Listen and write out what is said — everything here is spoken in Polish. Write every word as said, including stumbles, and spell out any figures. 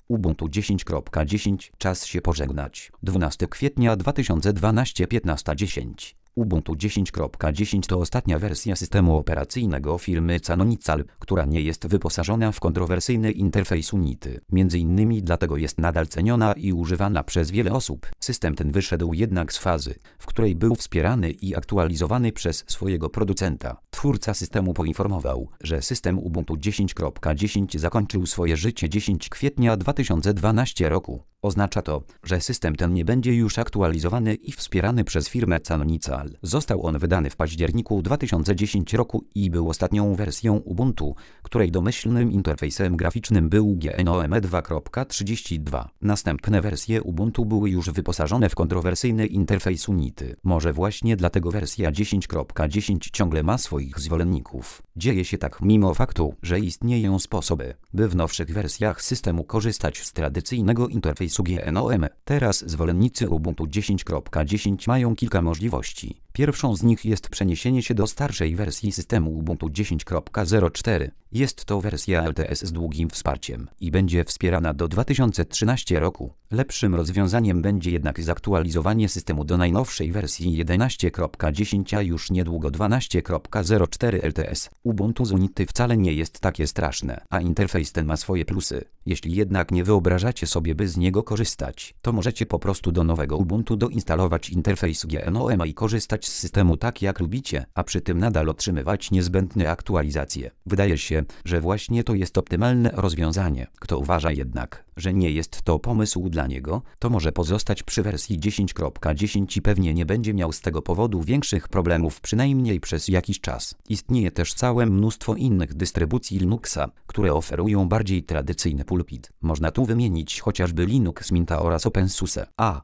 Ubuntu dziesięć kropka dziesięć. Czas się pożegnać. dwunastego kwietnia dwa tysiące dwunastego, piętnasta dziesięć. Ubuntu dziesięć kropka dziesięć to ostatnia wersja systemu operacyjnego firmy Canonical, która nie jest wyposażona w kontrowersyjny interfejs Unity. Między innymi dlatego jest nadal ceniona i używana przez wiele osób. System ten wyszedł jednak z fazy, w której był wspierany i aktualizowany przez swojego producenta. Twórca systemu poinformował, że system Ubuntu dziesięć kropka dziesięć zakończył swoje życie dziesiątego kwietnia dwa tysiące dwunastego roku. Oznacza to, że system ten nie będzie już aktualizowany i wspierany przez firmę Canonical. Został on wydany w październiku dwa tysiące dziesiątego roku i był ostatnią wersją Ubuntu, której domyślnym interfejsem graficznym był GNOME dwa kropka trzydzieści dwa. Następne wersje Ubuntu były już wyposażone w kontrowersyjny interfejs Unity. Może właśnie dlatego wersja dziesięć kropka dziesięć ciągle ma swoich zwolenników. Dzieje się tak mimo faktu, że istnieją sposoby, by w nowszych wersjach systemu korzystać z tradycyjnego interfejsu GNOME. Teraz zwolennicy Ubuntu dziesięć kropka dziesięć mają kilka możliwości. Pierwszą z nich jest przeniesienie się do starszej wersji systemu Ubuntu dziesięć kropka zero cztery. Jest to wersja L T S z długim wsparciem i będzie wspierana do dwa tysiące trzynastego roku. Lepszym rozwiązaniem będzie jednak zaktualizowanie systemu do najnowszej wersji jedenaście kropka dziesięć, a już niedługo dwanaście kropka zero cztery L T S. Ubuntu z Unity wcale nie jest takie straszne, a interfejs ten ma swoje plusy. Jeśli jednak nie wyobrażacie sobie, by z niego korzystać, to możecie po prostu do nowego Ubuntu doinstalować interfejs GNOME i korzystać z systemu tak jak lubicie, a przy tym nadal otrzymywać niezbędne aktualizacje. Wydaje się, że właśnie to jest optymalne rozwiązanie. Kto uważa jednak, że nie jest to pomysł dla niego, to może pozostać przy wersji dziesięć kropka dziesięć i pewnie nie będzie miał z tego powodu większych problemów, przynajmniej przez jakiś czas. Istnieje też całe mnóstwo innych dystrybucji Linuxa, które oferują bardziej tradycyjny pulpit. Można tu wymienić chociażby Linux Minta oraz OpenSUSE. A